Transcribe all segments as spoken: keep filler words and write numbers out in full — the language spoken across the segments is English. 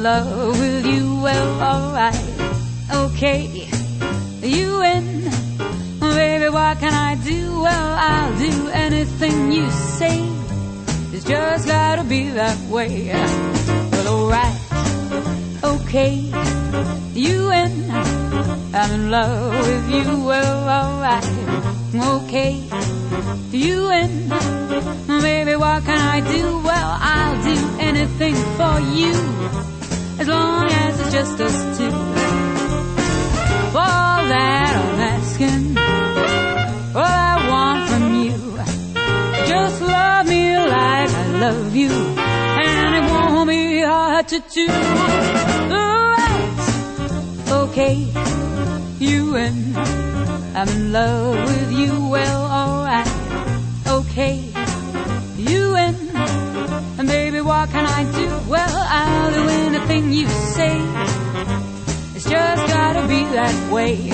love with you, well, alright, okay, you win. Baby, what can I do? Well, I'll do anything you say. It's just gotta be that way. Well, alright, okay, you win. I'm in love with you, well, alright, okay, you win. Baby, what can I do? Well, I'll do anything for you, as long as it's just us two. For all that I'm asking, all I want from you, just love me like I love you, and it won't be hard to do. Alright, okay, you win. I'm in love with you, well, alright, okay, you win. And baby, what can I do? Well, I'll do anything you say. It's just gotta be that way.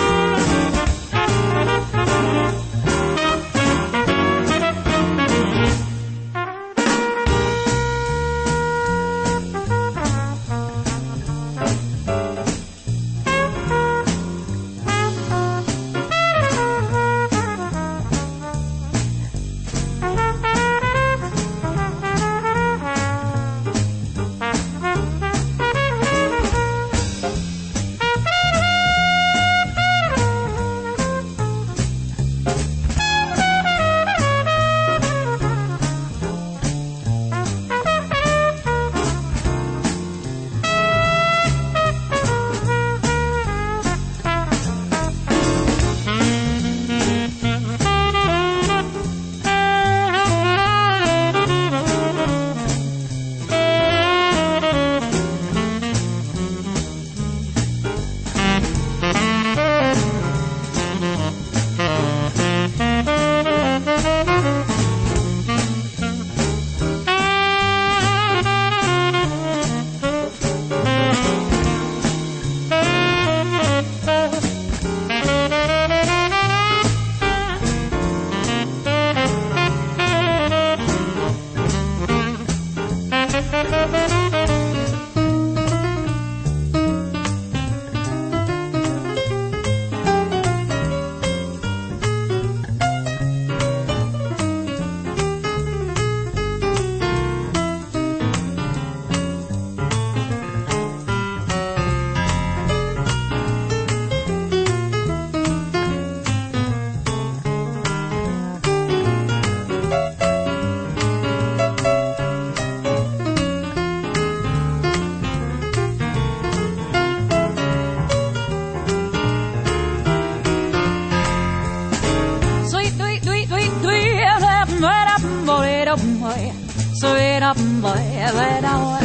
So it up, boy, let out.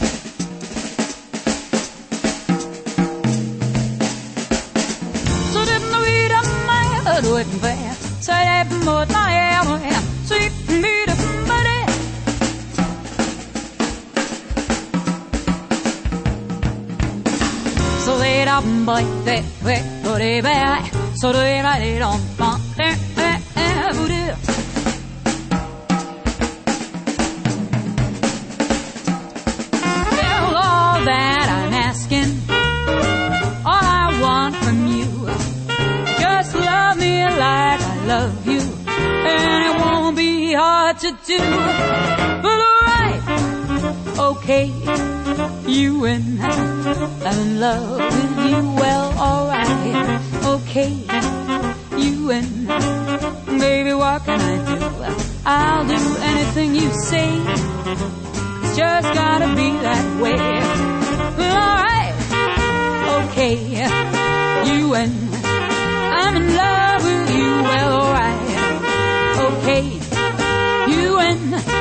So didn't we the man do it fair? So that more time, sweet me the money. So it up, boy, they wait for the bear. So they write it on my there, there, there. That I'm asking, all I want from you, just love me like I love you, and it won't be hard to do. But alright, okay, you win. I'm in love with you, well, alright, okay, you win. Baby, what can I do? I'll do anything you say. It's just gotta be that way. Well, alright, okay, you win. I'm in love with you, well, alright, okay, you win.